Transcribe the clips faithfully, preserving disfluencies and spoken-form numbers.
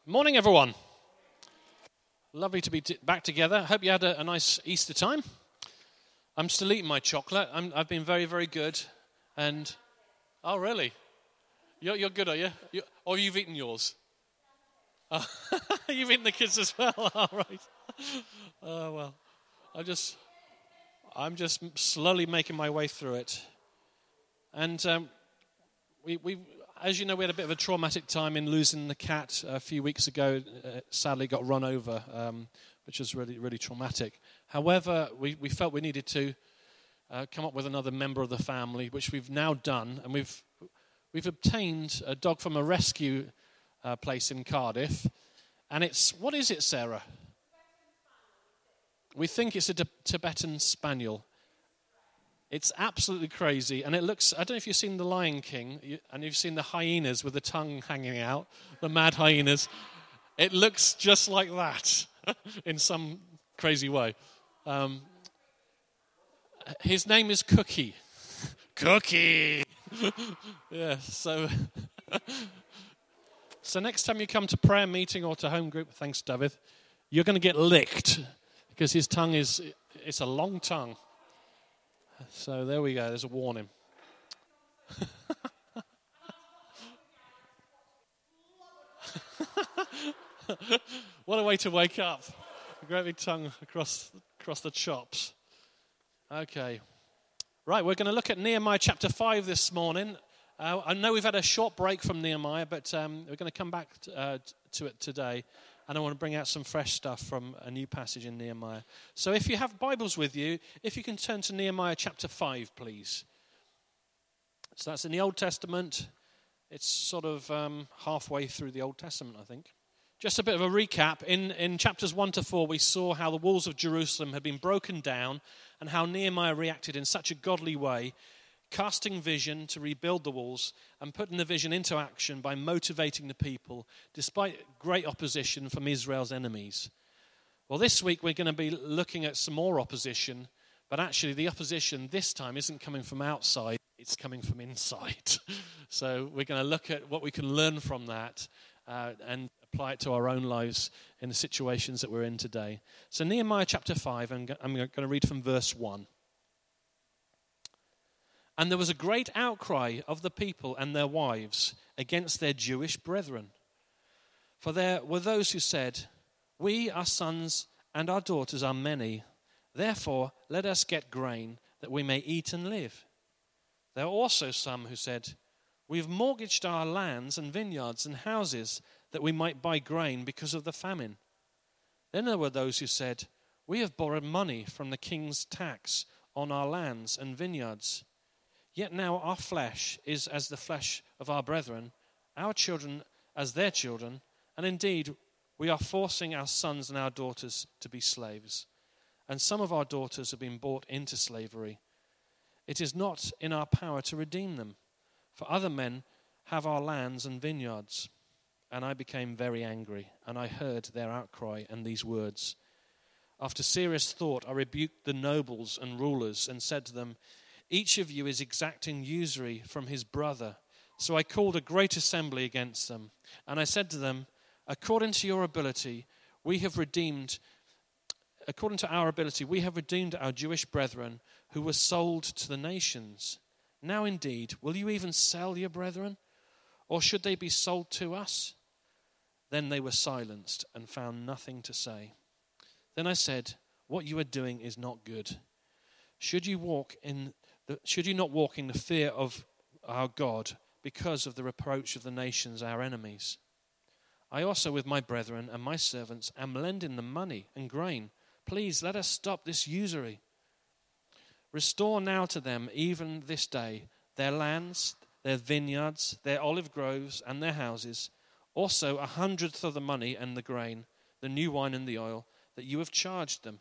Morning, everyone. Lovely to be t- back together. Hope you had a, a nice Easter time. I'm still eating my chocolate. I'm, I've been very, very good. And oh, really? You're, you're good, are you? you? Or you've eaten yours? Oh, you've eaten the kids as well. All right. Oh well. I just, I'm just slowly making my way through it. And um, we we. As you know, we had a bit of a traumatic time in losing the cat a few weeks ago. Uh, sadly, got run over, um, which was really, really traumatic. However, we, we felt we needed to uh, come up with another member of the family, which we've now done, and we've we've obtained a dog from a rescue uh, place in Cardiff. And it's, what is it, Sarah? We think it's a T- Tibetan Spaniel. It's absolutely crazy, and it looks, I don't know if you've seen The Lion King, and you've seen the hyenas with the tongue hanging out, the mad hyenas. It looks just like that in some crazy way. Um, his name is Cookie. Cookie! Yeah, so... so next time you come to prayer meeting or to home group, thanks, David, you're going to get licked, because his tongue is, it's a long tongue. So there we go, there's a warning. What a way to wake up. A great big tongue across, across the chops. Okay. Right, we're going to look at Nehemiah chapter five this morning. Uh, I know we've had a short break from Nehemiah, but um, we're going to come back to, uh, to it today. And I want to bring out some fresh stuff from a new passage in Nehemiah. So if you have Bibles with you, if you can turn to Nehemiah chapter five, please. So that's in the Old Testament. It's sort of um, halfway through the Old Testament, I think. Just a bit of a recap. In, in chapters one to four, we saw how the walls of Jerusalem had been broken down and how Nehemiah reacted in such a godly way, casting vision to rebuild the walls and putting the vision into action by motivating the people despite great opposition from Israel's enemies. Well, this week we're going to be looking at some more opposition, but actually the opposition this time isn't coming from outside, it's coming from inside. So we're going to look at what we can learn from that uh, and apply it to our own lives in the situations that we're in today. So Nehemiah chapter five, I'm going to read from verse one. And there was a great outcry of the people and their wives against their Jewish brethren. For there were those who said, "We, our sons and our daughters, are many. Therefore, let us get grain that we may eat and live." There were also some who said, "We have mortgaged our lands and vineyards and houses that we might buy grain because of the famine." Then there were those who said, "We have borrowed money from the king's tax on our lands and vineyards. Yet now our flesh is as the flesh of our brethren, our children as their children, and indeed we are forcing our sons and our daughters to be slaves. And some of our daughters have been bought into slavery. It is not in our power to redeem them, for other men have our lands and vineyards." And I became very angry, and I heard their outcry and these words. After serious thought, I rebuked the nobles and rulers and said to them, "Each of you is exacting usury from his brother." So I called a great assembly against them. And I said to them, according to your ability, we have redeemed, according to our ability, we have redeemed our Jewish brethren who were sold to the nations. Now indeed, will you even sell your brethren? Or should they be sold to us? Then they were silenced and found nothing to say. Then I said, what you are doing is not good. Should you walk in The, should you not walk in the fear of our God because of the reproach of the nations, our enemies? I also, with my brethren and my servants, am lending them money and grain. Please let us stop this usury. Restore now to them, even this day, their lands, their vineyards, their olive groves, and their houses, also a hundredth of the money and the grain, the new wine and the oil, that you have charged them.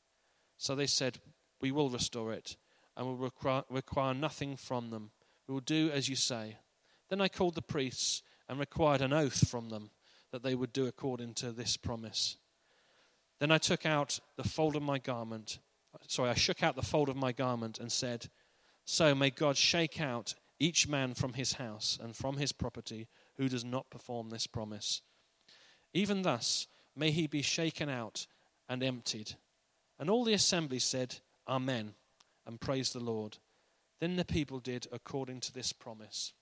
So they said, we will restore it, and will require, require nothing from them. We will do as you say. Then I called the priests and required an oath from them that they would do according to this promise. Then I took out the fold of my garment. Sorry, I shook out the fold of my garment and said, so may God shake out each man from his house and from his property who does not perform this promise. Even thus may he be shaken out and emptied." And all the assembly said, "Amen," and praised the Lord. Then the people did according to this promise.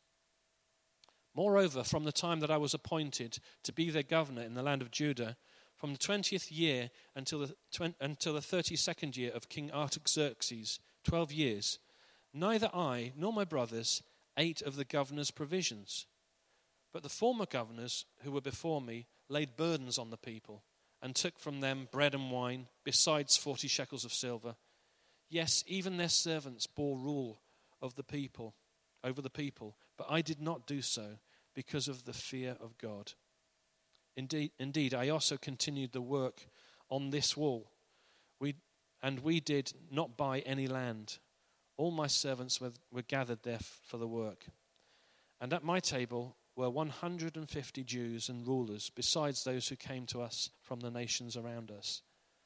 Moreover, from the time that I was appointed to be their governor in the land of Judah, from the twentieth year until the, tw- until the thirty-second year of King Artaxerxes, twelve years, neither I nor my brothers ate of the governor's provisions. But the former governors who were before me laid burdens on the people and took from them bread and wine, besides forty shekels of silver. Yes, even their servants bore rule of the people, over the people, but I did not do so because of the fear of God. Indeed, indeed, I also continued the work on this wall. We and we did not buy any land. All my servants were, were gathered there f- for the work. And at my table were one hundred fifty Jews and rulers, besides those who came to us from the nations around us.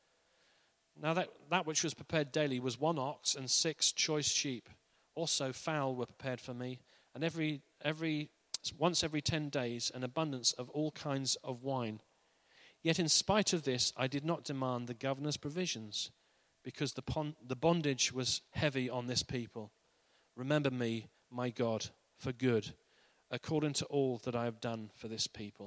Now that, that which was prepared daily was one ox and six choice sheep. Also fowl were prepared for me, and every every once every ten days an abundance of all kinds of wine. Yet in spite of this I did not demand the governor's provisions, because the pon- the bondage was heavy on this people. Remember me, my God, for good, according to all that I have done for this people.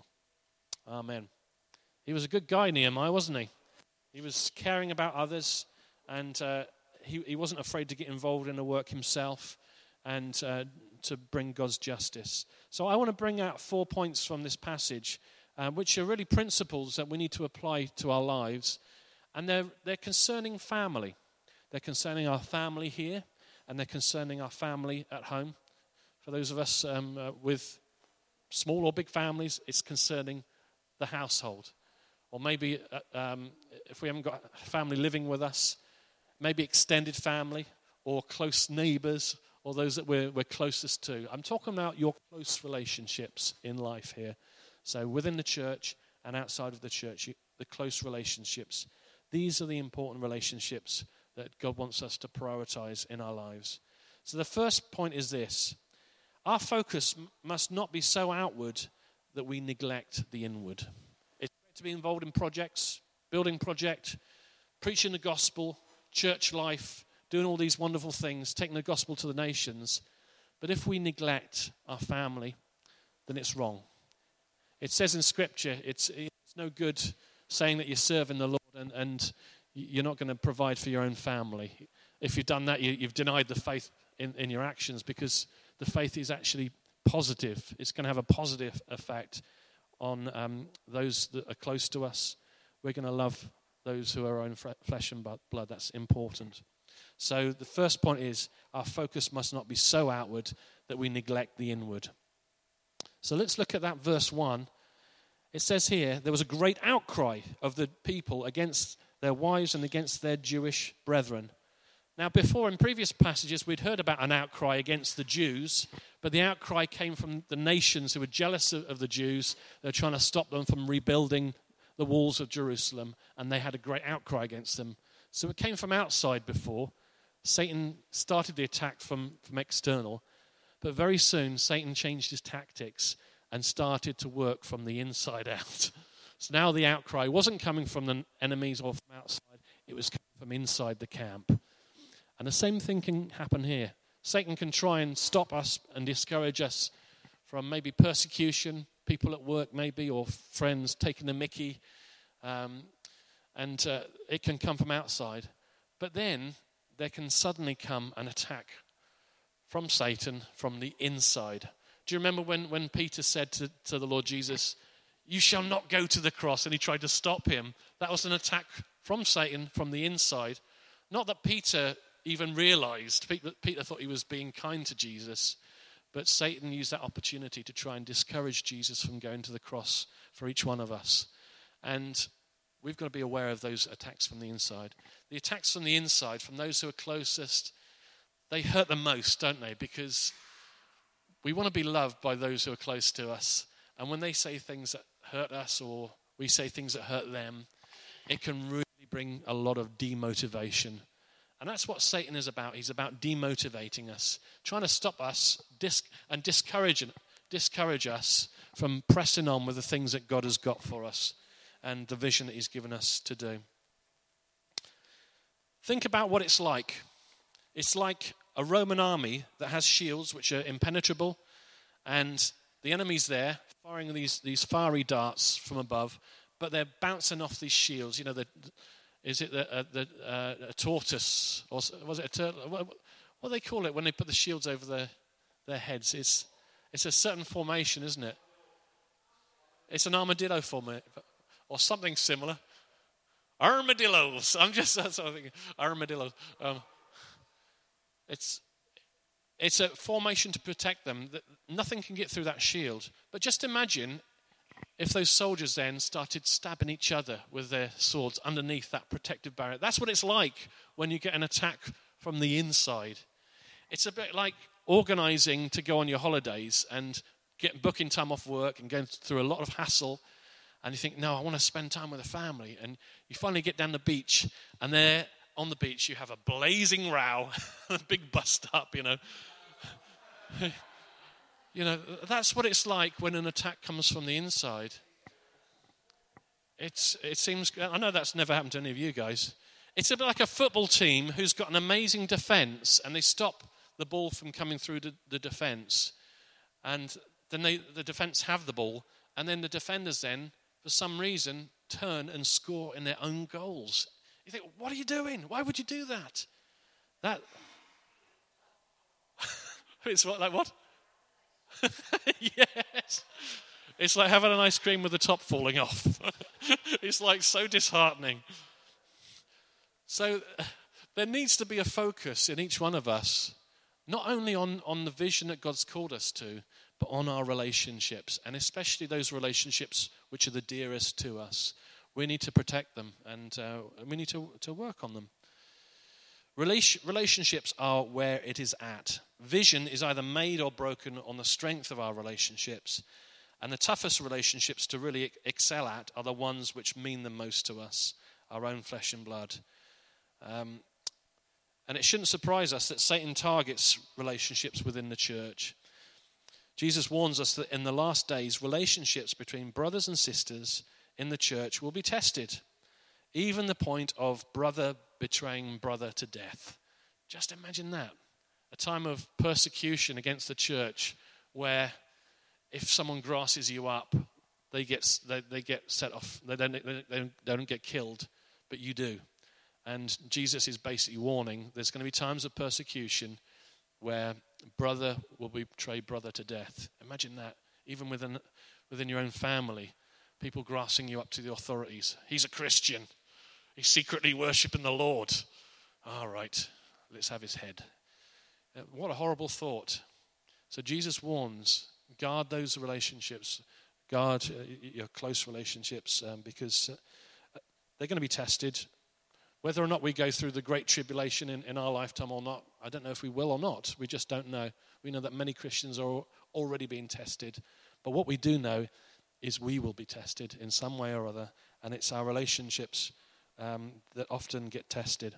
Amen. He was a good guy, Nehemiah, wasn't he? He was caring about others, and uh, he, he wasn't afraid to get involved in the work himself and uh, to bring God's justice. So I want to bring out four points from this passage, uh, which are really principles that we need to apply to our lives. And they're, they're concerning family. They're concerning our family here, and they're concerning our family at home. For those of us um, uh, with small or big families, it's concerning the household. Or maybe uh, um, if we haven't got a family living with us, maybe extended family or close neighbors or those that we're, we're closest to. I'm talking about your close relationships in life here. So within the church and outside of the church, you, the close relationships. These are the important relationships that God wants us to prioritize in our lives. So the first point is this. Our focus m- must not be so outward that we neglect the inward. It's great to be involved in projects, building project, preaching the gospel, church life, doing all these wonderful things, taking the gospel to the nations. But if we neglect our family, then it's wrong. It says in Scripture, it's, it's no good saying that you're serving the Lord and, and you're not going to provide for your own family. If you've done that, you, you've denied the faith in, in your actions, because the faith is actually positive. It's going to have a positive effect on um, those that are close to us. We're going to love those who are our own flesh and blood. That's important. So the first point is our focus must not be so outward that we neglect the inward. So let's look at that verse one. It says here, there was a great outcry of the people against their wives and against their Jewish brethren. Now, before in previous passages, we'd heard about an outcry against the Jews, but the outcry came from the nations who were jealous of, of the Jews. They were trying to stop them from rebuilding the walls of Jerusalem, and they had a great outcry against them. So it came from outside before. Satan started the attack from, from external, but very soon Satan changed his tactics and started to work from the inside out. So now the outcry wasn't coming from the enemies or from outside, it was coming from inside the camp. And the same thing can happen here. Satan can try and stop us and discourage us from maybe persecution, people at work maybe, or friends taking the mickey. Um, and uh, it can come from outside. But then there can suddenly come an attack from Satan from the inside. Do you remember when, when Peter said to, to the Lord Jesus, "You shall not go to the cross," and he tried to stop him? That was an attack from Satan from the inside. Not that Peter even realized. Peter, Peter thought he was being kind to Jesus, but Satan used that opportunity to try and discourage Jesus from going to the cross for each one of us. And we've got to be aware of those attacks from the inside. The attacks from the inside, from those who are closest, they hurt the most, don't they? Because we want to be loved by those who are close to us. And when they say things that hurt us, or we say things that hurt them, it can really bring a lot of demotivation. And that's what Satan is about. He's about demotivating us, trying to stop us dis- and discourage, discourage us from pressing on with the things that God has got for us and the vision that he's given us to do. Think about what it's like. It's like a Roman army that has shields which are impenetrable, and the enemy's there firing these, these fiery darts from above, but they're bouncing off these shields. You know, the, is it the, uh, the, uh, a tortoise, or was it a turtle? What, what do they call it when they put the shields over their, their heads? It's, it's a certain formation, isn't it? It's an armadillo formation, or something similar. Armadillos. I'm just, that's what I'm thinking. Armadillos. Um, it's, it's a formation to protect them. That nothing can get through that shield. But just imagine if those soldiers then started stabbing each other with their swords underneath that protective barrier. That's what it's like when you get an attack from the inside. It's a bit like organizing to go on your holidays and get booking time off work and going through a lot of hassle. And you think, no, I want to spend time with the family. And you finally get down the beach, and there on the beach you have a blazing row, a big bust up, you know. You know, that's what it's like when an attack comes from the inside. It's, it seems, I know that's never happened to any of you guys. It's a bit like a football team who's got an amazing defense, and they stop the ball from coming through the, the defense. And then they, the defense have the ball, and then the defenders then, for some reason, turn and score in their own goals. You think, what are you doing? Why would you do that? That it's what, like what? Yes. It's like having an ice cream with the top falling off. It's like so disheartening. So there needs to be a focus in each one of us, not only on, on the vision that God's called us to, but on our relationships, and especially those relationships which are the dearest to us. We need to protect them, and uh, we need to, to work on them. Relation, relationships are where it is at. Vision is either made or broken on the strength of our relationships, and the toughest relationships to really excel at are the ones which mean the most to us, our own flesh and blood. Um, and it shouldn't surprise us that Satan targets relationships within the church. Jesus warns us that in the last days, relationships between brothers and sisters in the church will be tested, even the point of brother betraying brother to death. Just imagine that. A time of persecution against the church where if someone grasses you up, they get they, they get set off. They don't, they, don't, they don't get killed, but you do. And Jesus is basically warning there's going to be times of persecution where brother will betray brother to death. Imagine that, even within within your own family, people grasping you up to the authorities. He's a Christian. He's secretly worshipping the Lord. All right, let's have his head. What a horrible thought. So Jesus warns, guard those relationships. Guard uh, your close relationships um, because uh, they're going to be tested. Whether or not we go through the great tribulation in, in our lifetime or not, I don't know if we will or not. We just don't know. We know that many Christians are already being tested. But what we do know is we will be tested in some way or other. And it's our relationships um, that often get tested.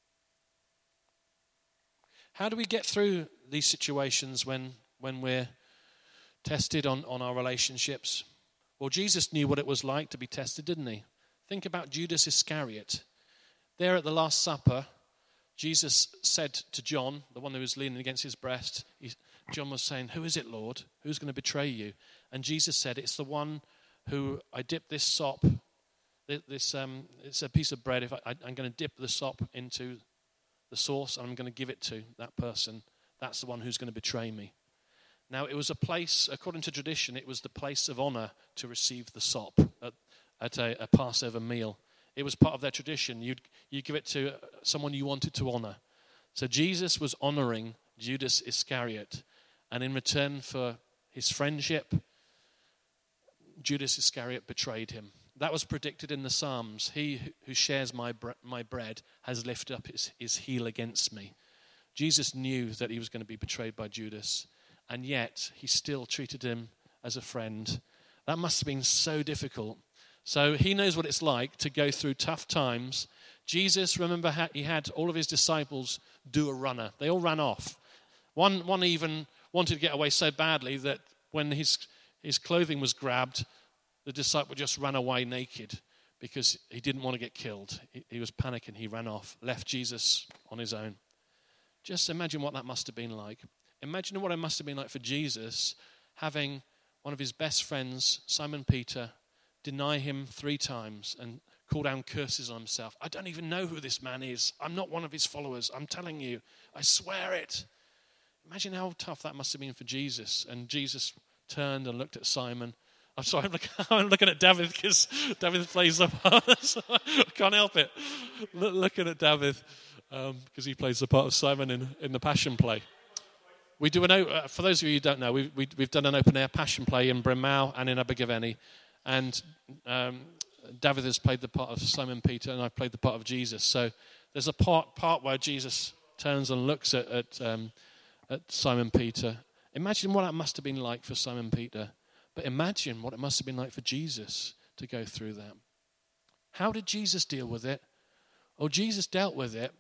How do we get through these situations when, when we're tested on, on our relationships? Well, Jesus knew what it was like to be tested, didn't he? Think about Judas Iscariot. There at the Last Supper, Jesus said to John, the one who was leaning against his breast, he, John was saying, "Who is it, Lord? Who's going to betray you?" And Jesus said, "It's the one who I dip this sop, this um, it's a piece of bread. If I, I, I'm going to dip the sop into the sauce and I'm going to give it to that person. That's the one who's going to betray me." Now, it was a place, according to tradition, it was the place of honor to receive the sop at, at a, a Passover meal. It was part of their tradition. You'd, you'd give it to someone you wanted to honor. So Jesus was honoring Judas Iscariot. And in return for his friendship, Judas Iscariot betrayed him. That was predicted in the Psalms. He who shares my bre- my bread has lifted up his, his heel against me. Jesus knew that he was going to be betrayed by Judas. And yet, he still treated him as a friend. That must have been so difficult. So he knows what it's like to go through tough times. Jesus, remember, he had all of his disciples do a runner. They all ran off. One, one even wanted to get away so badly that when his His clothing was grabbed. The disciple just ran away naked because he didn't want to get killed. He, he was panicking. He ran off, left Jesus on his own. Just imagine what that must have been like. Imagine what it must have been like for Jesus having one of his best friends, Simon Peter, deny him three times and call down curses on himself. I don't even know who this man is. I'm not one of his followers. I'm telling you. I swear it. Imagine how tough that must have been for Jesus. And Jesus turned and looked at Simon. I'm sorry, I'm, look, I'm looking at David because David plays the part. So I can't help it. Look, looking at David because um, he plays the part of Simon in, in the Passion Play. We do an uh, for those of you who don't know, we, we, we've done an open air Passion Play in Bryn Mawr and in Abergavenny, and um, David has played the part of Simon Peter, and I've played the part of Jesus. So there's a part part where Jesus turns and looks at at, um, at Simon Peter. Imagine what that must have been like for Simon Peter, but imagine what it must have been like for Jesus to go through that. How did Jesus deal with it? Well, Jesus dealt with it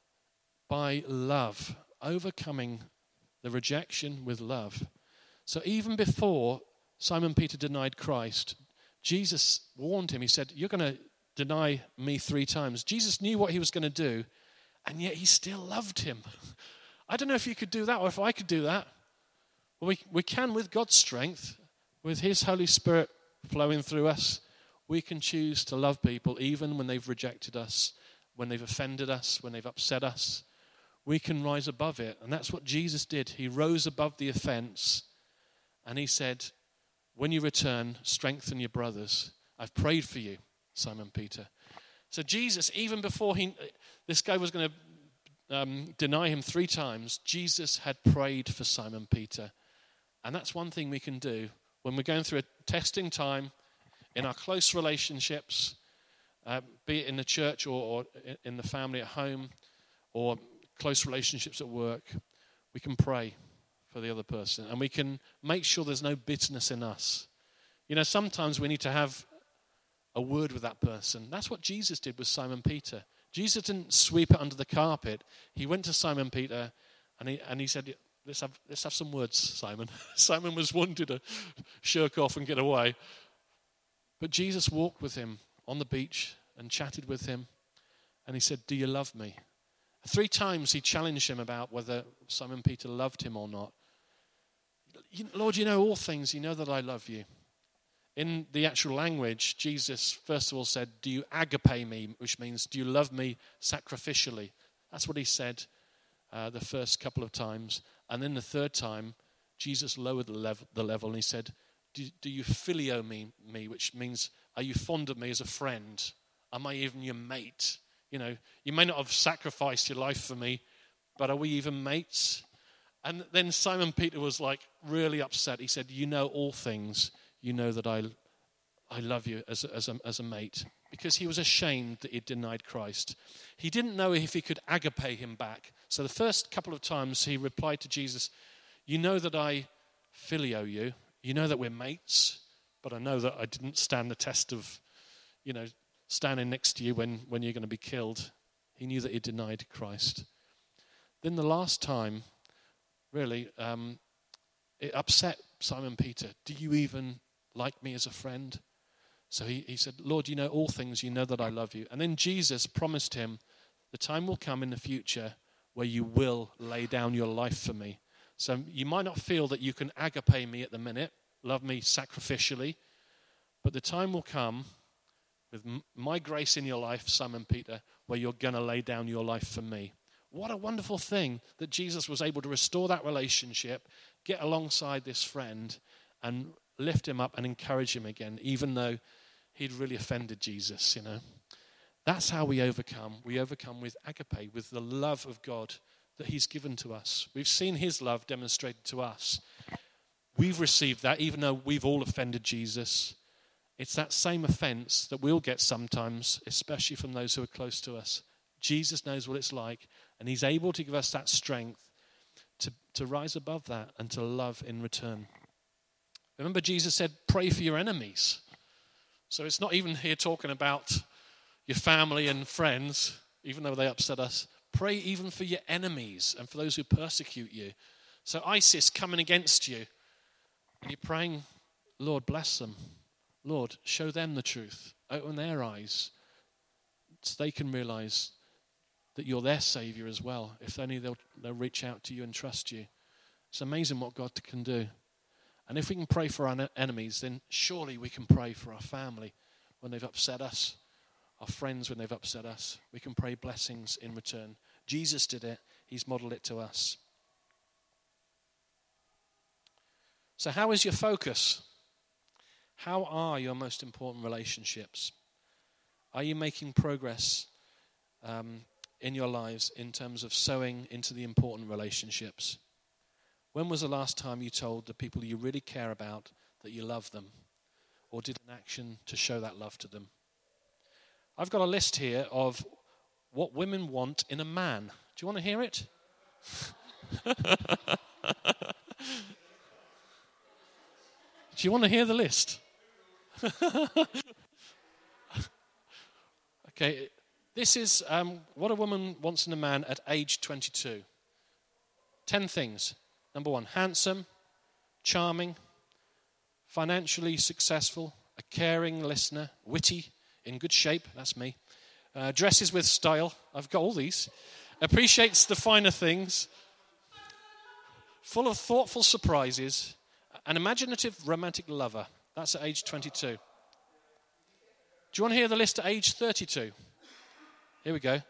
by love, overcoming the rejection with love. So even before Simon Peter denied Christ, Jesus warned him. He said, you're going to deny me three times. Jesus knew what he was going to do, and yet he still loved him. I don't know if you could do that or if I could do that. Well, we, we can with God's strength, with his Holy Spirit flowing through us. We can choose to love people even when they've rejected us, when they've offended us, when they've upset us. We can rise above it. And that's what Jesus did. He rose above the offense, and he said, when you return, strengthen your brothers. I've prayed for you, Simon Peter. So Jesus, even before he, this guy was going to um, deny him three times, Jesus had prayed for Simon Peter. And that's one thing we can do when we're going through a testing time in our close relationships, uh, be it in the church or, or in the family at home, or close relationships at work. We can pray for the other person, and we can make sure there's no bitterness in us. You know, sometimes we need to have a word with that person. That's what Jesus did with Simon Peter. Jesus didn't sweep it under the carpet. He went to Simon Peter, and he and he said, let's have, let's have some words, Simon. Simon was wanting to shirk off and get away. But Jesus walked with him on the beach and chatted with him, and he said, do you love me? Three times he challenged him about whether Simon Peter loved him or not. Lord, you know all things. You know that I love you. In the actual language, Jesus first of all said, do you agape me, which means, do you love me sacrificially? That's what he said uh, the first couple of times. And then the third time, Jesus lowered the level, the level and he said, do, do you filio me, me, which means, are you fond of me as a friend? Am I even your mate? You know, you may not have sacrificed your life for me, but are we even mates? And then Simon Peter was like really upset. He said, you know all things. You know that I I love you as a, as a, as a mate. Because he was ashamed that he denied Christ. He didn't know if he could agape him back. So the first couple of times he replied to Jesus, you know that I filio you. You know that we're mates. But I know that I didn't stand the test of, you know, standing next to you when, when you're going to be killed. He knew that he denied Christ. Then the last time, really, um, it upset Simon Peter. Do you even like me as a friend? So he, he said, Lord, you know all things. You know that I love you. And then Jesus promised him, the time will come in the future where you will lay down your life for me. So you might not feel that you can agape me at the minute, love me sacrificially, but the time will come with my grace in your life, Simon Peter, where you're going to lay down your life for me. What a wonderful thing that Jesus was able to restore that relationship, get alongside this friend, and lift him up and encourage him again, even though he'd really offended Jesus, you know. That's how we overcome. We overcome with agape, with the love of God that he's given to us. We've seen his love demonstrated to us. We've received that, even though we've all offended Jesus. It's that same offense that we'll get sometimes, especially from those who are close to us. Jesus knows what it's like, and he's able to give us that strength to, to rise above that and to love in return. Remember, Jesus said, pray for your enemies. So it's not even here talking about your family and friends, even though they upset us. Pray even for your enemies and for those who persecute you. So ISIS coming against you, and you're praying Lord, bless them. Lord, show them the truth. Open their eyes so they can realize that you're their Savior as well. If only they'll, they'll reach out to you and trust you. It's amazing what God can do. And if we can pray for our enemies, then surely we can pray for our family when they've upset us, our friends when they've upset us. We can pray blessings in return. Jesus did it. He's modeled it to us. So how is your focus? How are your most important relationships? Are you making progress um, in your lives in terms of sowing into the important relationships? When was the last time you told the people you really care about that you love them, or did an action to show that love to them? I've got a list here of what women want in a man. Do you want to hear it? Do you want to hear the list? Okay, this is um, what a woman wants in a man at age twenty-two. Ten things. Number one, handsome, charming, financially successful, a caring listener, witty, in good shape, that's me, uh, dresses with style, I've got all these, appreciates the finer things, full of thoughtful surprises, an imaginative romantic lover. That's at age twenty-two. Do you want to hear the list at age thirty-two? Here we go.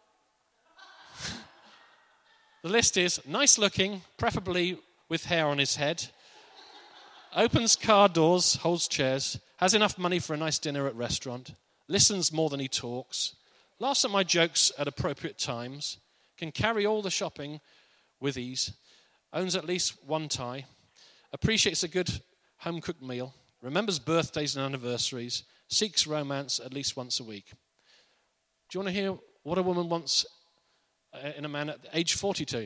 The list is nice looking, preferably with hair on his head, opens car doors, holds chairs, has enough money for a nice dinner at restaurant, listens more than he talks, laughs at my jokes at appropriate times, can carry all the shopping with ease, owns at least one tie, appreciates a good home-cooked meal, remembers birthdays and anniversaries, seeks romance at least once a week. Do you want to hear what a woman wants in a man at age forty-two?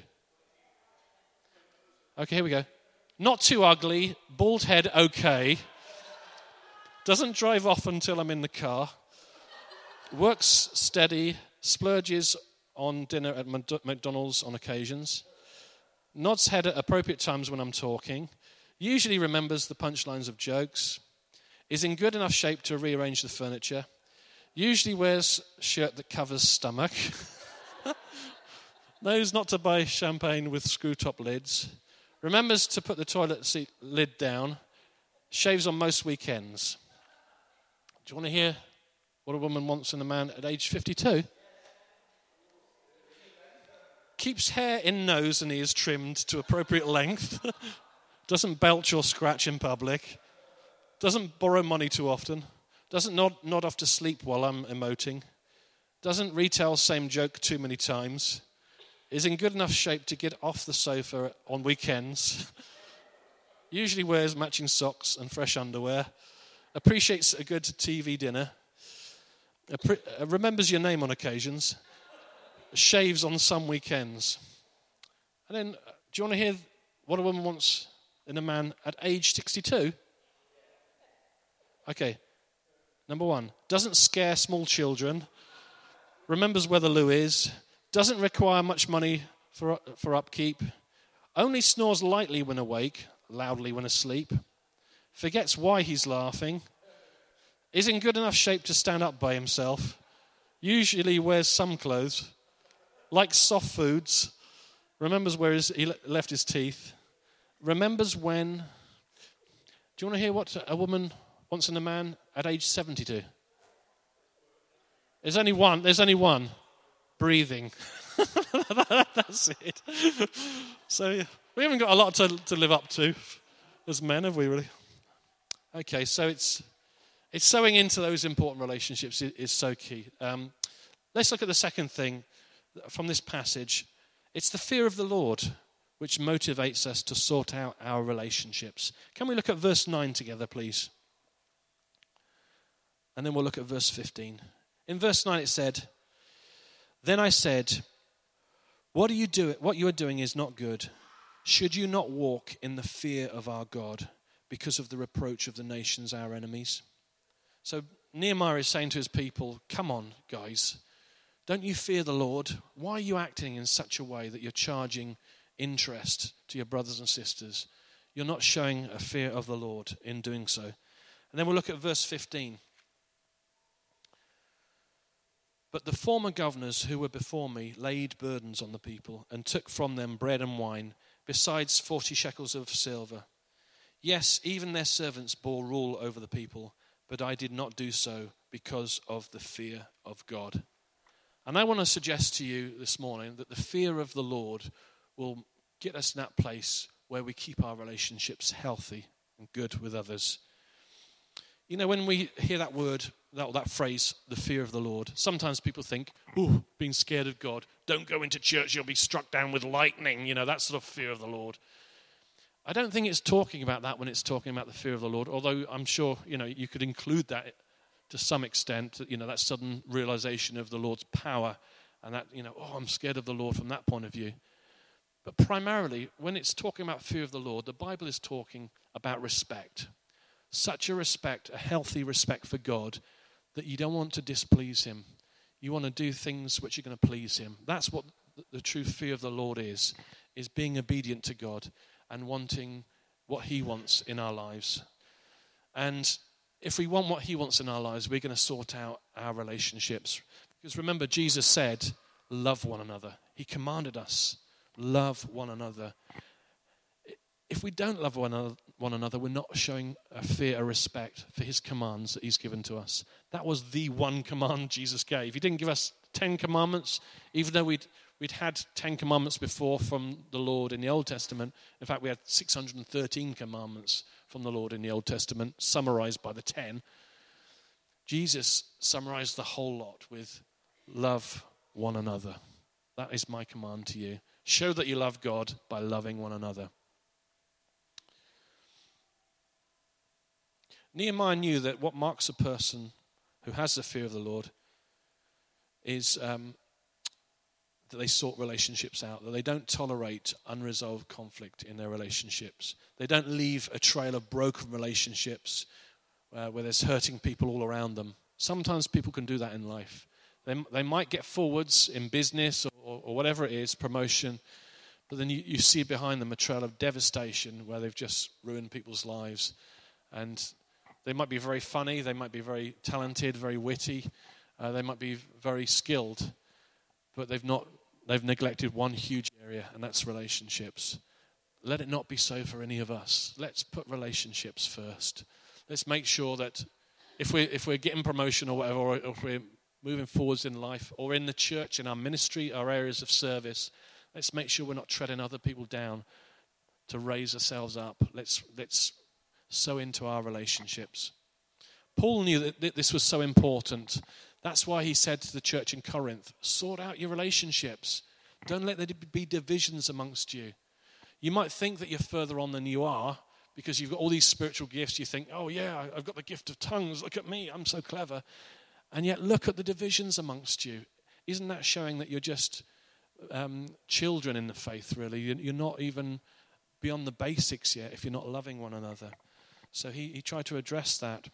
Okay, here we go. Not too ugly, bald head okay, doesn't drive off until I'm in the car, works steady, splurges on dinner at McDonald's on occasions, nods head at appropriate times when I'm talking, usually remembers the punchlines of jokes, is in good enough shape to rearrange the furniture, usually wears a shirt that covers stomach, knows not to buy champagne with screw-top lids, remembers to put the toilet seat lid down, shaves on most weekends. Do you want to hear what a woman wants in a man at age fifty-two? Keeps hair in nose and ears trimmed to appropriate length, doesn't belch or scratch in public, doesn't borrow money too often, doesn't nod, nod off to sleep while I'm emoting, doesn't retell same joke too many times, is in good enough shape to get off the sofa on weekends, usually wears matching socks and fresh underwear, appreciates a good T V dinner, appre- uh, remembers your name on occasions, shaves on some weekends. And then, uh, do you want to hear what a woman wants in a man at age sixty-two? Okay, number one, doesn't scare small children, remembers where the loo is, doesn't require much money for for upkeep, only snores lightly when awake, loudly when asleep, forgets why he's laughing, is in good enough shape to stand up by himself, usually wears some clothes, likes soft foods, remembers where his, he left his teeth, remembers when... Do you want to hear what a woman wants in a man at age seventy-two? There's only one. There's only one. Breathing. That's it. So yeah, we haven't got a lot to, to live up to as men, have we really? Okay, so it's it's sowing into those important relationships is, is so key. Um, let's look at the second thing from this passage. It's the fear of the Lord which motivates us to sort out our relationships. Can we look at verse nine together, please? And then we'll look at verse fifteen. In verse nine it said, "Then I said, what are you doing? What you are doing is not good. Should you not walk in the fear of our God because of the reproach of the nations, our enemies?" So Nehemiah is saying to his people, come on, guys. Don't you fear the Lord? Why are you acting in such a way that you're charging interest to your brothers and sisters? you're not showing a fear of the Lord in doing so. And then we'll look at verse fifteen. But the former governors who were before me laid burdens on the people and took from them bread and wine, besides forty shekels of silver. Yes, even their servants bore rule over the people, but I did not do so because of the fear of God. And I want to suggest to you this morning that the fear of the Lord will get us in that place where we keep our relationships healthy and good with others. You know, when we hear that word, that, that phrase, the fear of the Lord, sometimes people think, ooh, being scared of God, don't go into church, you'll be struck down with lightning, you know, that sort of fear of the Lord. I don't think it's talking about that when it's talking about the fear of the Lord, although I'm sure, you know, you could include that to some extent, you know, that sudden realization of the Lord's power and that, you know, oh, I'm scared of the Lord from that point of view. But primarily, when it's talking about fear of the Lord, the Bible is talking about respect. Such a respect, a healthy respect for God, that you don't want to displease him. You want to do things which are going to please him. That's what the true fear of the Lord is, is being obedient to God and wanting what he wants in our lives. And if we want what he wants in our lives, we're going to sort out our relationships. Because remember, Jesus said, love one another. He commanded us, love one another. If we don't love one another, one another, we're not showing a fear, a respect for his commands that he's given to us. That was the one command Jesus gave. He didn't give us ten commandments, even though we'd we'd had ten commandments before from the Lord in the Old Testament. In fact, we had six hundred thirteen commandments from the Lord in the Old Testament, summarized by the ten. Jesus summarized the whole lot with love one another. That is my command to you. Show that you love God by loving one another. Nehemiah knew that what marks a person who has the fear of the Lord is um, that they sort relationships out, that they don't tolerate unresolved conflict in their relationships. They don't leave a trail of broken relationships uh, where there's hurting people all around them. Sometimes people can do that in life. They, they might get forwards in business or, or whatever it is, promotion, but then you, you see behind them a trail of devastation where they've just ruined people's lives. And they might be very funny, they might be very talented, very witty, uh, they might be very skilled, but they've not they've neglected one huge area, and that's relationships. Let it not be so for any of us. Let's put relationships first. Let's make sure that if we're, if we're getting promotion or whatever, or if we're moving forwards in life, or in the church, in our ministry, our areas of service, let's make sure we're not treading other people down to raise ourselves up. Let's let's sow into our relationships. Paul knew that this was so important. That's why he said to the church in Corinth, sort out your relationships. Don't let there be divisions amongst you. You might think that you're further on than you are because you've got all these spiritual gifts. You think, oh yeah, I've got the gift of tongues. Look at me, I'm so clever. And yet look at the divisions amongst you. Isn't that showing that you're just um, children in the faith, really? You're not even beyond the basics yet if you're not loving one another. So he, he tried to address that.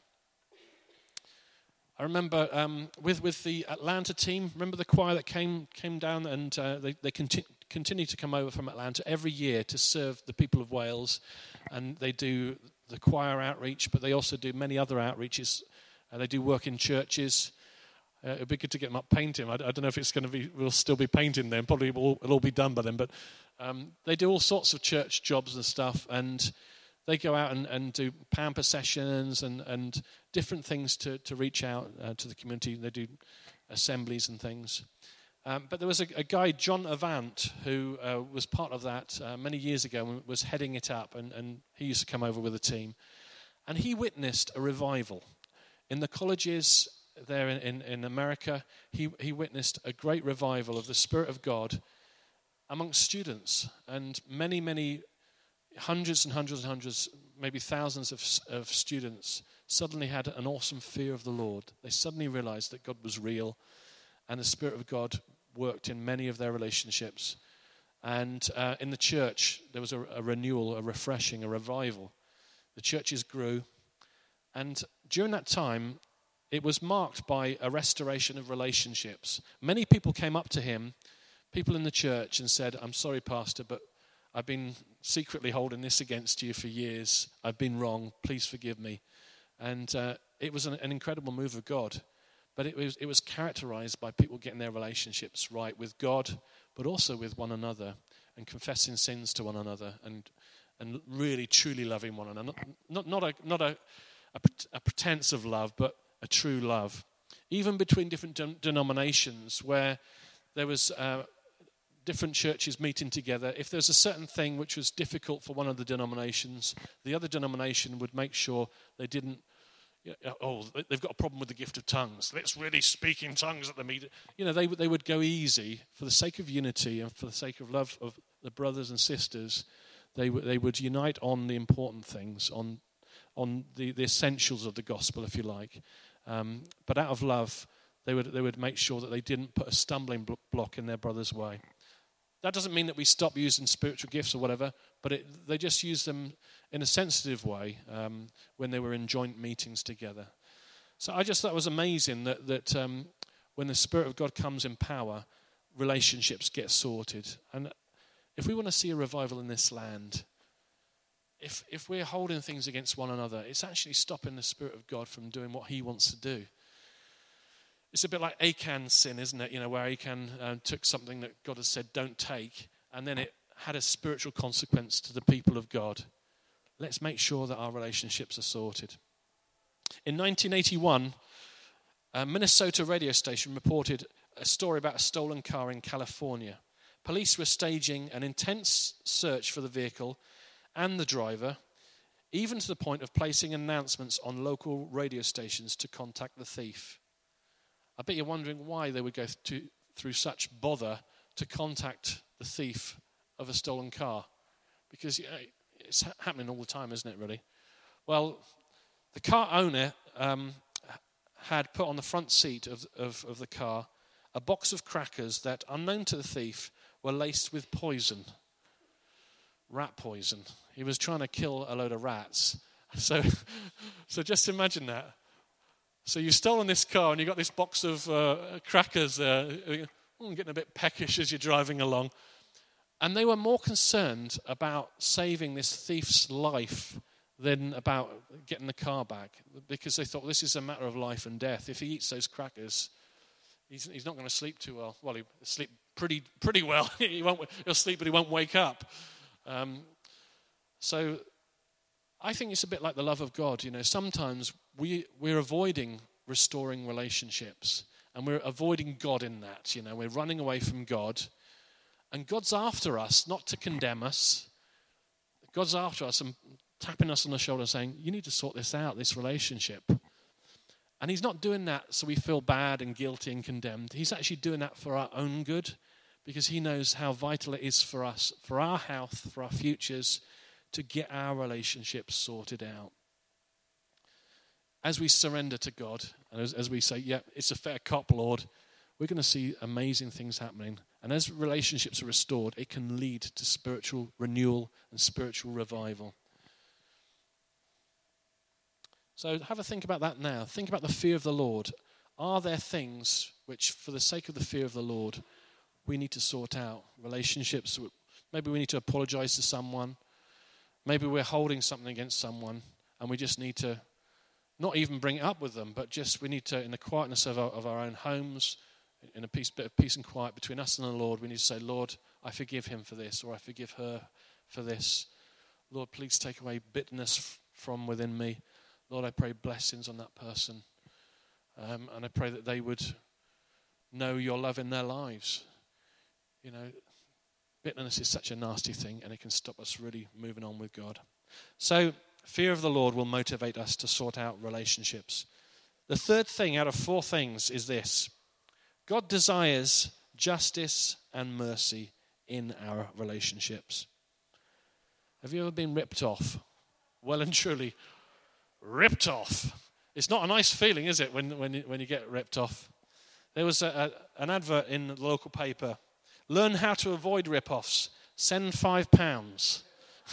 I remember um, with with the Atlanta team, remember the choir that came came down and uh, they, they conti- continue to come over from Atlanta every year to serve the people of Wales. And they do the choir outreach, but they also do many other outreaches. Uh, they do work in churches. Uh, it'd be good to get them up painting. I, I don't know if it's going to be, we'll still be painting then. Probably will, it'll all be done by then. But um, they do all sorts of church jobs and stuff. And they go out and, and do pamper sessions and, and different things to, to reach out uh, to the community. They do assemblies and things. Um, but there was a, a guy, John Avant, who uh, was part of that uh, many years ago and was heading it up. And, and he used to come over with a team. And he witnessed a revival. In the colleges there in, in, in America, he, he witnessed a great revival of the Spirit of God amongst students. And many, many hundreds and hundreds and hundreds, maybe thousands of, of students suddenly had an awesome fear of the Lord. They suddenly realized that God was real and the Spirit of God worked in many of their relationships. And uh, in the church, there was a, a renewal, a refreshing, a revival. The churches grew. And during that time, it was marked by a restoration of relationships. Many people came up to him, people in the church, and said, I'm sorry, Pastor, but I've been secretly holding this against you for years. I've been wrong. Please forgive me. And uh, it was an, an incredible move of God. But it was, it was characterized by people getting their relationships right with God, but also with one another, and confessing sins to one another, and and really truly loving one another. Not, not, not, a, not a, a, a pretense of love, but a true love. Even between different de- denominations, where there was uh, different churches meeting together, if there's a certain thing which was difficult for one of the denominations, the other denomination would make sure they didn't, you know, oh, they've got a problem with the gift of tongues, let's really speak in tongues at the meeting. You know, they, they would go easy for the sake of unity and for the sake of love of the brothers and sisters. They, w- they would unite on the important things, on on the, the essentials of the gospel, if you like. Um, but out of love, they would they would make sure that they didn't put a stumbling block in their brother's way. That doesn't mean that we stop using spiritual gifts or whatever, but it, they just use them in a sensitive way um, when they were in joint meetings together. So I just thought it was amazing that, that um, when the Spirit of God comes in power, relationships get sorted. And if we want to see a revival in this land, if if we're holding things against one another, it's actually stopping the Spirit of God from doing what he wants to do. It's a bit like Achan's sin, isn't it? You know, where Achan uh, took something that God has said don't take, and then it had a spiritual consequence to the people of God. Let's make sure that our relationships are sorted. In nineteen eighty-one, a Minnesota radio station reported a story about a stolen car in California. Police were staging an intense search for the vehicle and the driver, even to the point of placing announcements on local radio stations to contact the thief. I bet you're wondering why they would go to, through such bother to contact the thief of a stolen car. Because you know, it's ha- happening all the time, isn't it, really? Well, the car owner um, had put on the front seat of, of, of the car a box of crackers that, unknown to the thief, were laced with poison. Rat poison. He was trying to kill a load of rats. So, so just imagine that. So you've stolen this car and you've got this box of uh, crackers there, uh, getting a bit peckish as you're driving along. And they were more concerned about saving this thief's life than about getting the car back, because they thought this is a matter of life and death. If he eats those crackers, he's, he's not going to sleep too well. Well, he'll sleep pretty pretty well. he won't. He'll sleep, but he won't wake up. Um, so I think it's a bit like the love of God. You know, sometimes we, we're avoiding restoring relationships, and we're avoiding God in that. You know, we're running away from God, and God's after us, not to condemn us. God's after us and tapping us on the shoulder saying, you need to sort this out, this relationship. And he's not doing that so we feel bad and guilty and condemned. He's actually doing that for our own good, because he knows how vital it is for us, for our health, for our futures, to get our relationships sorted out. As we surrender to God, and as, as we say, yeah, it's a fair cop, Lord, we're going to see amazing things happening. And as relationships are restored, it can lead to spiritual renewal and spiritual revival. So have a think about that now. Think about the fear of the Lord. Are there things which, for the sake of the fear of the Lord, we need to sort out? Relationships, maybe we need to apologize to someone. Maybe we're holding something against someone and we just need to not even bring it up with them, but just we need to, in the quietness of our, of our own homes, in a peace, bit of peace and quiet between us and the Lord, we need to say, Lord, I forgive him for this, or I forgive her for this. Lord, please take away bitterness f- from within me. Lord, I pray blessings on that person. Um, and I pray that they would know your love in their lives. You know, bitterness is such a nasty thing, and it can stop us really moving on with God. So, fear of the Lord will motivate us to sort out relationships. The third thing out of four things is this: God desires justice and mercy in our relationships. Have you ever been ripped off? Well and truly, ripped off. It's not a nice feeling, is it, when when you, when you get ripped off? There was a, a, an advert in the local paper. Learn how to avoid rip-offs. Send five pounds.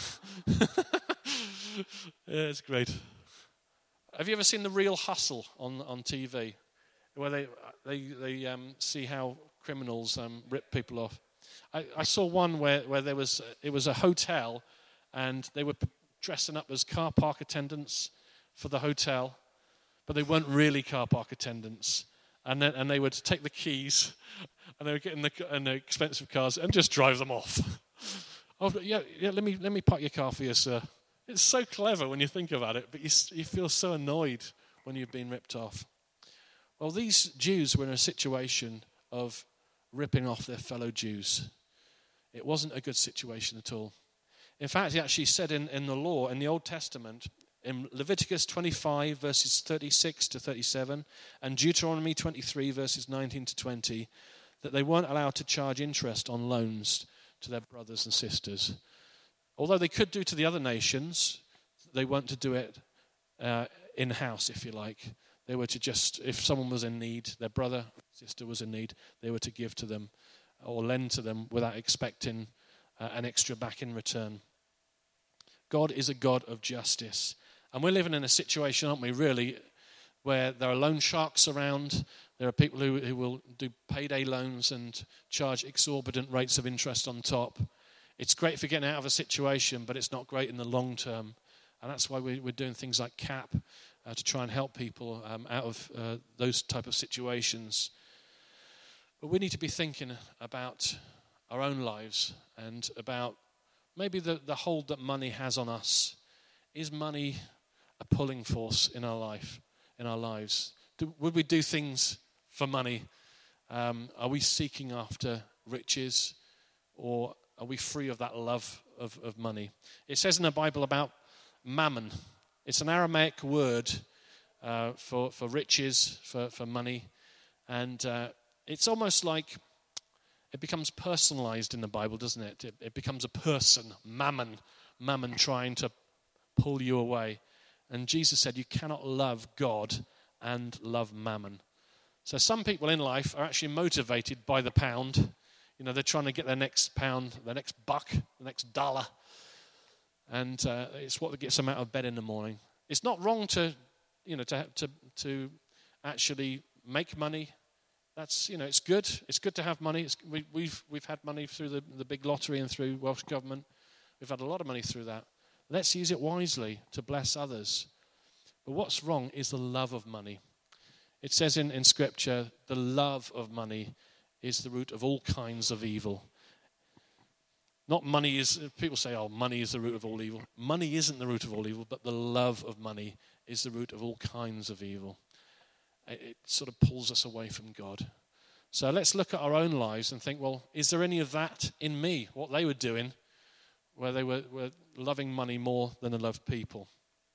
Yeah, it's great. Have you ever seen The Real Hustle on, on T V? Where they they, they um, see how criminals um, rip people off. I, I saw one where, where there was it was a hotel, and they were dressing up as car park attendants for the hotel, but they weren't really car park attendants. And then, and they would take the keys, and they would get in the, in the expensive cars and just drive them off. Oh, yeah, yeah. Let me let me park your car for you, sir. It's so clever when you think about it, but you you feel so annoyed when you've been ripped off. Well, these Jews were in a situation of ripping off their fellow Jews. It wasn't a good situation at all. In fact, he actually said in, in the law, in the Old Testament, in Leviticus twenty-five, verses thirty-six to thirty-seven, and Deuteronomy twenty-three, verses nineteen to twenty, that they weren't allowed to charge interest on loans to their brothers and sisters. Although they could do to the other nations, they weren't to do it uh, in-house, if you like. They were to just, if someone was in need, their brother or sister was in need, they were to give to them or lend to them without expecting uh, an extra back in return. God is a God of justice. And we're living in a situation, aren't we, really, where there are loan sharks around. There are people who, who will do payday loans and charge exorbitant rates of interest on top. It's great for getting out of a situation, but it's not great in the long term. And that's why we, we're doing things like C A P uh, to try and help people um, out of uh, those type of situations. But we need to be thinking about our own lives and about maybe the, the hold that money has on us. Is money a pulling force in our life, in our lives? Do, would we do things for money? Um, are we seeking after riches, or are we free of that love of, of money? It says in the Bible about mammon. It's an Aramaic word uh, for, for riches, for, for money. And uh, it's almost like it becomes personalized in the Bible, doesn't it? It, it becomes a person, mammon, mammon trying to pull you away. And Jesus said you cannot love God and love mammon. So some people in life are actually motivated by the pound. You know, they're trying to get their next pound, their next buck, the next dollar. And uh, it's what gets them out of bed in the morning. It's not wrong to, you know, to to to actually make money. That's, you know, it's good. It's good to have money. It's, we, we've we've had money through the, the big lottery and through Welsh Government. We've had a lot of money through that. Let's use it wisely to bless others. But what's wrong is the love of money. It says in, in Scripture, the love of money is the root of all kinds of evil. Not money is, people say, oh, money is the root of all evil. Money isn't the root of all evil, but the love of money is the root of all kinds of evil. It, it sort of pulls us away from God. So let's look at our own lives and think, well, is there any of that in me, what they were doing, where they were, were loving money more than they loved people?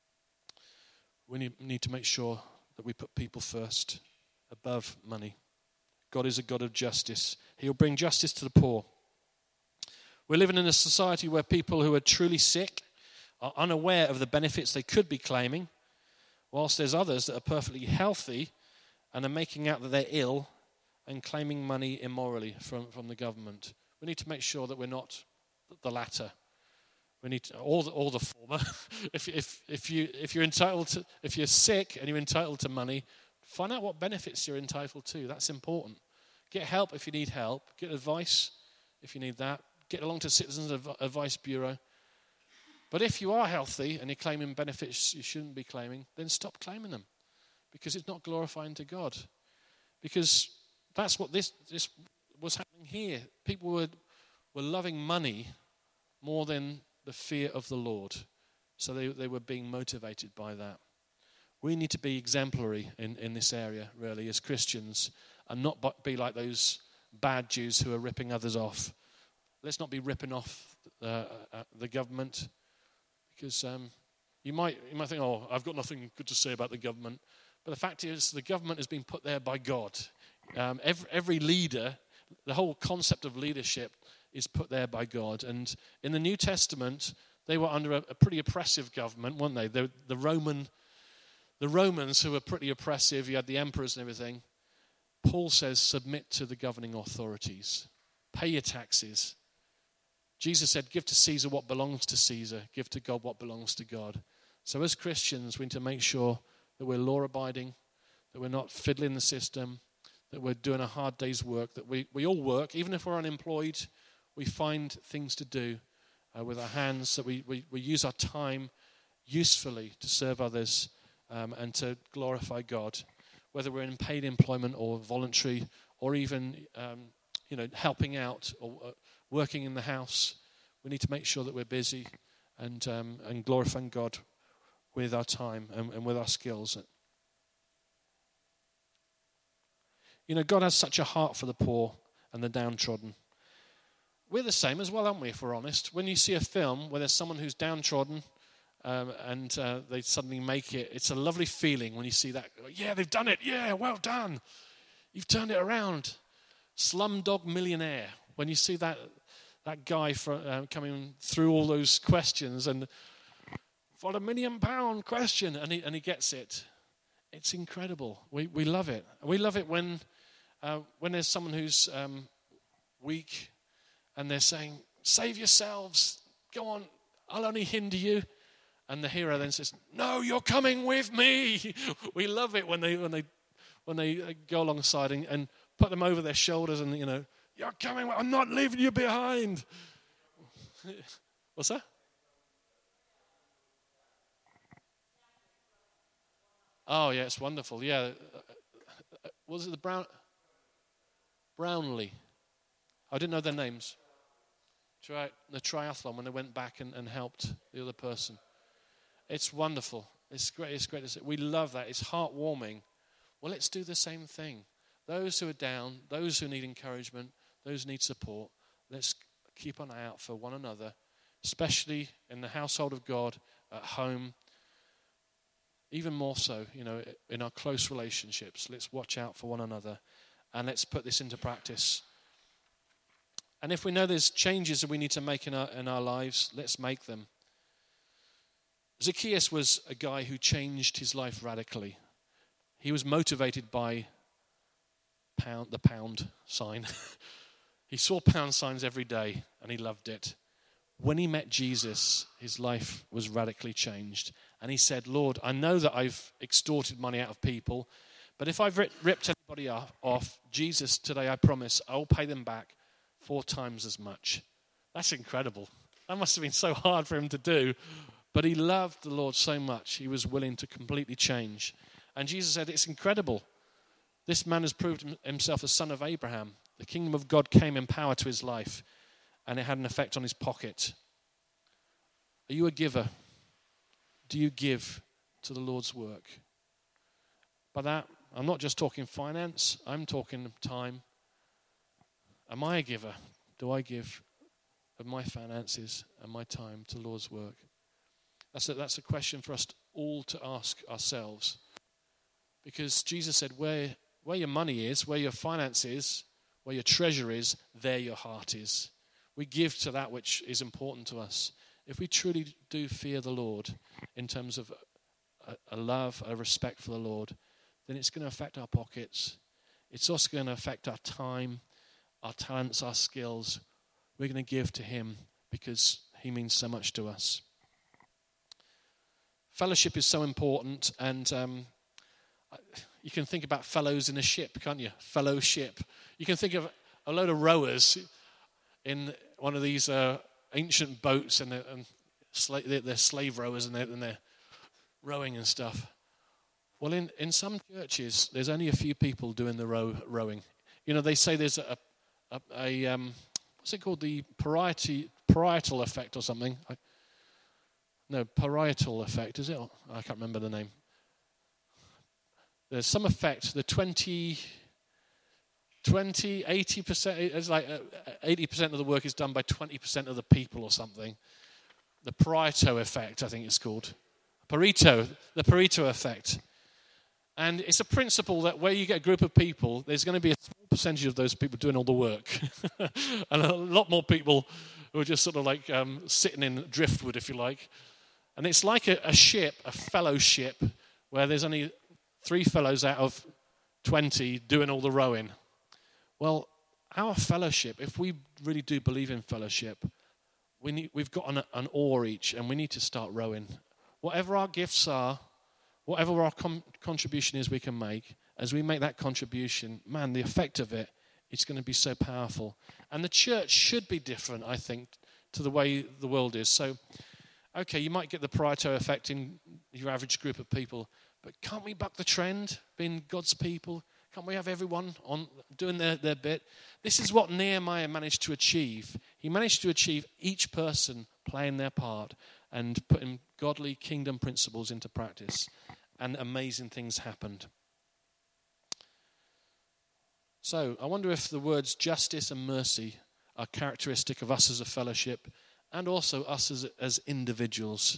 We need, need to make sure that we put people first, above money. God is a God of justice. He'll bring justice to the poor. We're living in a society where people who are truly sick are unaware of the benefits they could be claiming, whilst there's others that are perfectly healthy and are making out that they're ill and claiming money immorally from, from the government. We need to make sure that we're not the latter. We need to, or the, or the former. if if if you if you're entitled to, if you're sick and you're entitled to money, find out what benefits you're entitled to. That's important. Get help if you need help. Get advice if you need that. Get along to Citizens Advice Bureau. But if you are healthy and you're claiming benefits you shouldn't be claiming, then stop claiming them, because it's not glorifying to God. Because that's what this this was happening here. People were were loving money more than the fear of the Lord. So they, they were being motivated by that. We need to be exemplary in, in this area, really, as Christians, and not be like those bad Jews who are ripping others off. Let's not be ripping off uh, uh, the government, because um, you might you might think, oh, I've got nothing good to say about the government. But the fact is, the government has been put there by God. Um, every, every leader, the whole concept of leadership is put there by God. And in the New Testament, they were under a, a pretty oppressive government, weren't they? The, the Roman, the Romans, who were pretty oppressive. You had the emperors and everything. Paul says, submit to the governing authorities. Pay your taxes. Jesus said, give to Caesar what belongs to Caesar. Give to God what belongs to God. So as Christians, we need to make sure that we're law-abiding, that we're not fiddling the system, that we're doing a hard day's work, that we, we all work, even if we're unemployed, we find things to do uh, with our hands, that we, we, we use our time usefully to serve others um, and to glorify God, whether we're in paid employment or voluntary, or even um, you know, helping out or uh, working in the house. We need to make sure that we're busy and um, and glorifying God with our time and, and with our skills. You know, God has such a heart for the poor and the downtrodden. We're the same as well, aren't we, if we're honest? When you see a film where there's someone who's downtrodden um, and uh, they suddenly make it, it's a lovely feeling when you see that. Yeah, they've done it. Yeah, well done. You've turned it around. Slumdog Millionaire. When you see that that guy for, uh, coming through all those questions and for a million pound question, and he and he gets it. It's incredible. We we love it. We love it when uh, when there's someone who's um, weak and they're saying, "Save yourselves. Go on. I'll only hinder you." And the hero then says, "No, you're coming with me." We love it when they when they when they go alongside and, and put them over their shoulders and, you know, "You're coming. I'm not leaving you behind." What's that? Oh, yeah, it's wonderful. Yeah. Was it the Brown Brownlee? I didn't know their names. Tri- the triathlon, when they went back and, and helped the other person. It's wonderful. It's great. It's great. We love that. It's heartwarming. Well, let's do the same thing. Those who are down, those who need encouragement, those who need support, let's keep an eye out for one another, especially in the household of God, at home, even more so, you know, in our close relationships. Let's watch out for one another, and let's put this into practice. And if we know there's changes that we need to make in our in our lives, let's make them. Zacchaeus was a guy who changed his life radically. He was motivated by pound, the pound sign. He saw pound signs every day, and he loved it. When he met Jesus, his life was radically changed. And he said, "Lord, I know that I've extorted money out of people, but if I've ripped anybody off, Jesus, today I promise I'll pay them back four times as much." That's incredible. That must have been so hard for him to do. But he loved the Lord so much, he was willing to completely change. And Jesus said, "It's incredible. This man has proved himself the son of Abraham. The kingdom of God came in power to his life, and it had an effect on his pocket." Are you a giver? Do you give to the Lord's work? By that, I'm not just talking finance, I'm talking time. Am I a giver? Do I give of my finances and my time to the Lord's work? That's a, that's a question for us all to ask ourselves. Because Jesus said, where, where your money is, where your finance is, where your treasure is, there your heart is. We give to that which is important to us. If we truly do fear the Lord in terms of a, a love, a respect for the Lord, then it's going to affect our pockets. It's also going to affect our time, our talents, our skills. We're going to give to him because he means so much to us. Fellowship is so important, and um, you can think about fellows in a ship, can't you? Fellowship. You can think of a load of rowers in one of these uh, ancient boats, and, they're, and sla- they're, they're slave rowers, and they're, and they're rowing and stuff. Well, in, in some churches, there's only a few people doing the row, rowing. You know, they say there's a, a, a um, what's it called, the parietal, parietal effect or something. I, no, parietal effect, is it? I can't remember the name. There's some effect, the twenty, twenty, eighty percent, it's like eighty percent of the work is done by twenty percent of the people or something. The Pareto effect, I think it's called. Pareto, the Pareto effect. And it's a principle that where you get a group of people, there's going to be a small percentage of those people doing all the work. And a lot more people who are just sort of like um, sitting in driftwood, if you like. And it's like a, a ship, a fellowship, where there's only three fellows out of twenty doing all the rowing. Well, our fellowship, if we really do believe in fellowship, we need, we've got an, an oar each, and we need to start rowing. Whatever our gifts are, whatever our com- contribution is we can make, as we make that contribution, man, the effect of it, it's going to be so powerful. And the church should be different, I think, to the way the world is. So, okay, you might get the Pareto effect in your average group of people, but can't we buck the trend, being God's people? Can't we have everyone on doing their, their bit? This is what Nehemiah managed to achieve. He managed to achieve each person playing their part and putting godly kingdom principles into practice. And amazing things happened. So I wonder if the words justice and mercy are characteristic of us as a fellowship and also us as, as individuals.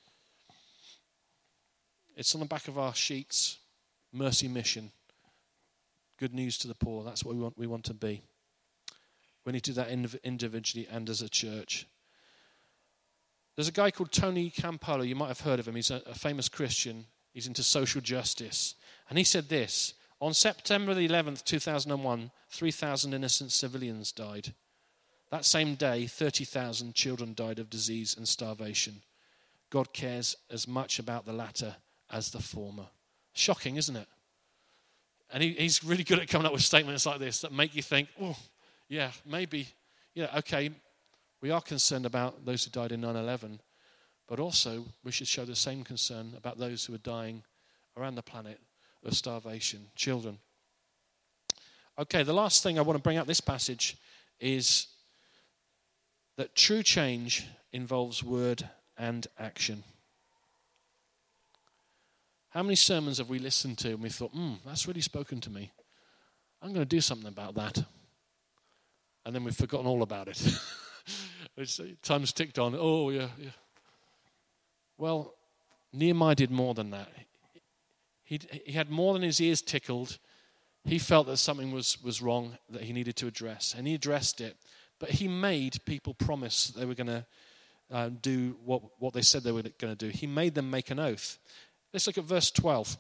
It's on the back of our sheets, mercy mission. Good news to the poor. That's what we want we want to be. We need to do that individually and as a church. There's a guy called Tony Campolo. You might have heard of him. He's a, a famous Christian. He's into social justice. And he said this: on September the eleventh, two thousand one, three thousand innocent civilians died. That same day, thirty thousand children died of disease and starvation. God cares as much about the latter as the former. Shocking, isn't it? And he, he's really good at coming up with statements like this that make you think, oh, yeah, maybe, yeah, okay, we are concerned about those who died in nine eleven, but also we should show the same concern about those who are dying around the planet of starvation, children. Okay, the last thing I want to bring out this passage is that true change involves word and action. How many sermons have we listened to and we thought, hmm, that's really spoken to me. I'm going to do something about that. And then we've forgotten all about it. Time's ticked on. Oh, yeah, yeah. Well, Nehemiah did more than that. He he had more than his ears tickled. He felt that something was, was wrong that he needed to address, and he addressed it. But he made people promise they were going to uh, do what, what they said they were going to do. He made them make an oath. Let's look at verse twelve.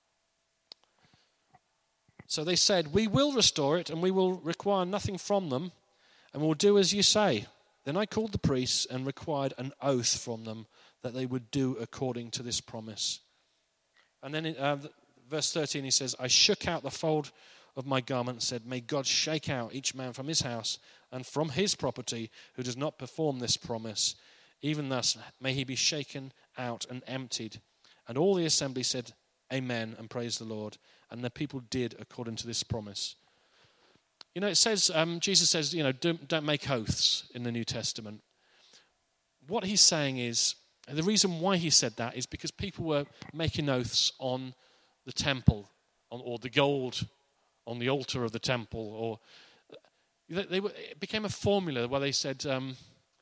So they said, we will restore it, and we will require nothing from them, and we'll do as you say. Then I called the priests and required an oath from them that they would do according to this promise. And then in uh, verse thirteen, he says, I shook out the fold of my garment and said, may God shake out each man from his house and from his property who does not perform this promise. Even thus may he be shaken out and emptied. And all the assembly said, amen, and praise the Lord. And the people did according to this promise. You know, it says, um, Jesus says, you know, don't, don't make oaths in the New Testament. What he's saying is, and the reason why he said that is because people were making oaths on the temple, on, or the gold on the altar of the temple, or they, they were, it became a formula where they said, um,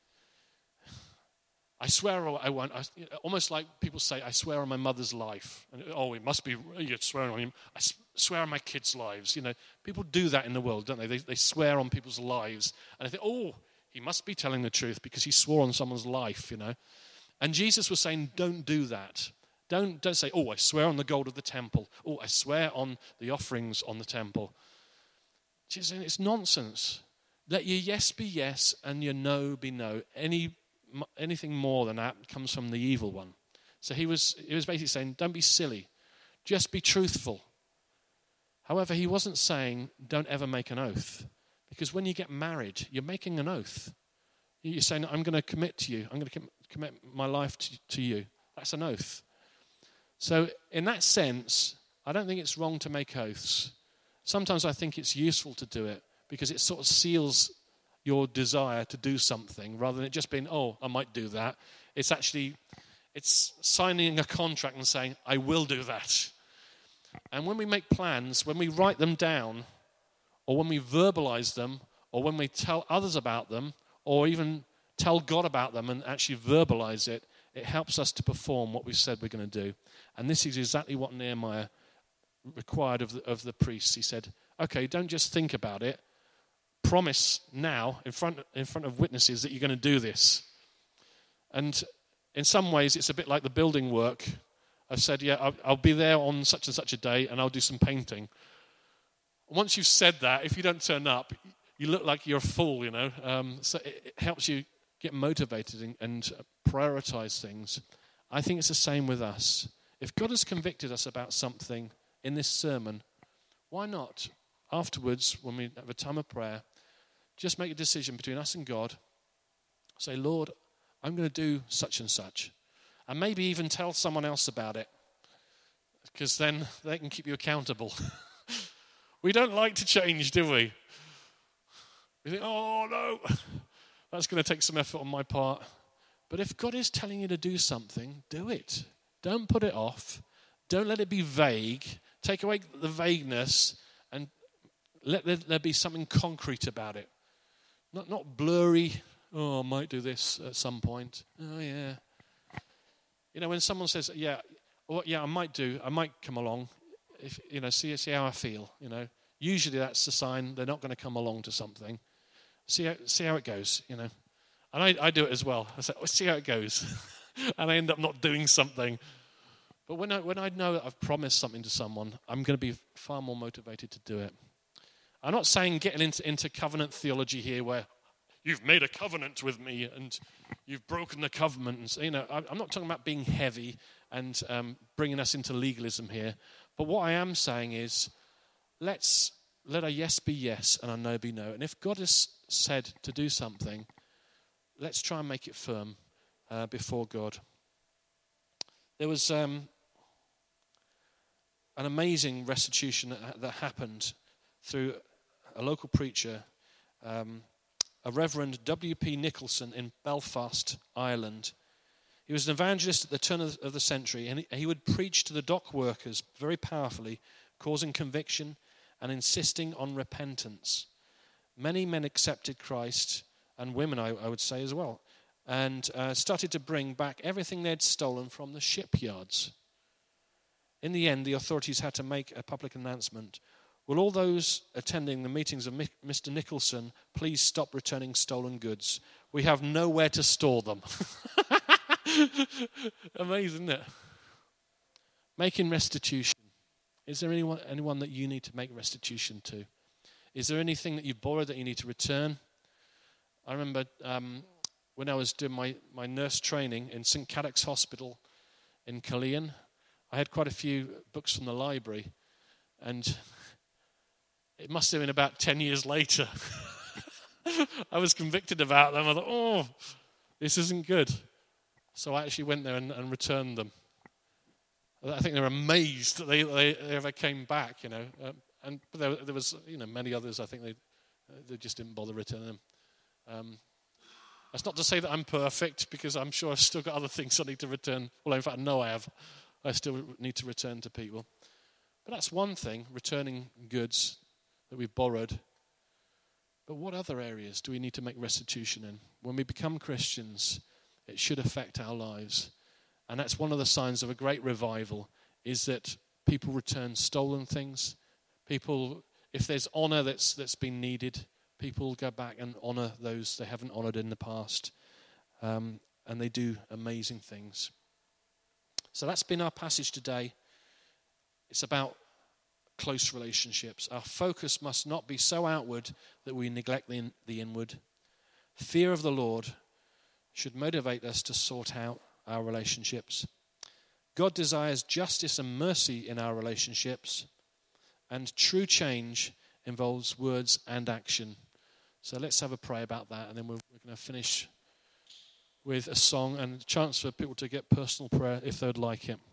I swear I won't, I, almost like people say, I swear on my mother's life. And, oh, it must be, you're swearing on him. I swear on my kids' lives. You know, people do that in the world, don't they? They, they swear on people's lives. And I think, oh, he must be telling the truth because he swore on someone's life, you know. And Jesus was saying, don't do that. Don't, don't say, oh, I swear on the gold of the temple. Oh, I swear on the offerings on the temple. Jesus saying, it's nonsense. Let your yes be yes and your no be no. Any Anything more than that comes from the evil one. So he was he was basically saying, don't be silly. Just be truthful. However, he wasn't saying, don't ever make an oath. Because when you get married, you're making an oath. You're saying, I'm going to commit to you. I'm going to com- commit my life to, to you. That's an oath. So in that sense, I don't think it's wrong to make oaths. Sometimes I think it's useful to do it because it sort of seals your desire to do something rather than it just being, oh, I might do that. It's actually, it's signing a contract and saying, I will do that. And when we make plans, when we write them down, or when we verbalize them, or when we tell others about them, or even tell God about them and actually verbalize it, it helps us to perform what we said we're going to do. And this is exactly what Nehemiah required of the, of the priests. He said, okay, don't just think about it. Promise now in front in front of witnesses that you're going to do this. And in some ways, it's a bit like the building work. I've said, yeah, I'll, I'll be there on such and such a day, and I'll do some painting. Once you've said that, if you don't turn up, you look like you're a fool, you know. Um, so it, it helps you get motivated and, and prioritize things. I think it's the same with us. If God has convicted us about something in this sermon, why not, afterwards, when we have a time of prayer, just make a decision between us and God. Say, Lord, I'm going to do such and such. And maybe even tell someone else about it, because then they can keep you accountable. We don't like to change, do we? We think, oh, no, that's going to take some effort on my part. But if God is telling you to do something, do it. Don't put it off. Don't let it be vague. Take away the vagueness and let there, there be something concrete about it. Not, not blurry, oh, I might do this at some point. Oh, yeah. You know, when someone says, yeah, well, yeah, I might do, I might come along, if you know, see, see how I feel, you know. Usually that's a sign they're not going to come along to something. See how, see how it goes, you know. And I, I do it as well. I say, well, see how it goes. And I end up not doing something. But when I, when I know that I've promised something to someone, I'm going to be far more motivated to do it. I'm not saying getting into, into covenant theology here where you've made a covenant with me and you've broken the covenant. And, you know, I'm not talking about being heavy and um, bringing us into legalism here. But what I am saying is, let's let our yes be yes and our no be no. And if God has said to do something, let's try and make it firm uh, before God. There was um, an amazing restitution that, that happened through a local preacher, um, a Reverend W P Nicholson in Belfast, Ireland. He was an evangelist at the turn of the century, and he would preach to the dock workers very powerfully, causing conviction and insisting on repentance. Many men accepted Christ, and women, I, I would say, as well, and uh, started to bring back everything they'd stolen from the shipyards. In the end, the authorities had to make a public announcement. Will all those attending the meetings of Mister Nicholson please stop returning stolen goods? We have nowhere to store them. Amazing, isn't it? Making restitution. Is there anyone, anyone that you need to make restitution to? Is there anything that you borrowed that you need to return? I remember um, when I was doing my, my nurse training in Saint Cadoc's Hospital in Killeen, I had quite a few books from the library, and it must have been about ten years later. I was convicted about them. I thought, oh, this isn't good. So I actually went there and, and returned them. I think they were amazed that they, they ever came back, you know. Um, and but there, there was, you know, many others. I think they they just didn't bother returning them. Um, that's not to say that I'm perfect, because I'm sure I've still got other things I need to return. Well, in fact, no, I have. I still need to return to people. But that's one thing, returning goods that we've borrowed. But what other areas do we need to make restitution in? When we become Christians, it should affect our lives. And that's one of the signs of a great revival, is that people return stolen things. People, if there's honor that's that's been needed, people go back and honor those they haven't honored in the past. Um, and they do amazing things. So that's been our passage today. It's about close relationships. Our focus must not be so outward that we neglect the, in, the inward. Fear of the Lord should motivate us to sort out our relationships. God desires justice and mercy in our relationships, and true change involves words and action. So let's have a pray about that, and then we're, we're going to finish with a song and a chance for people to get personal prayer if they would like it.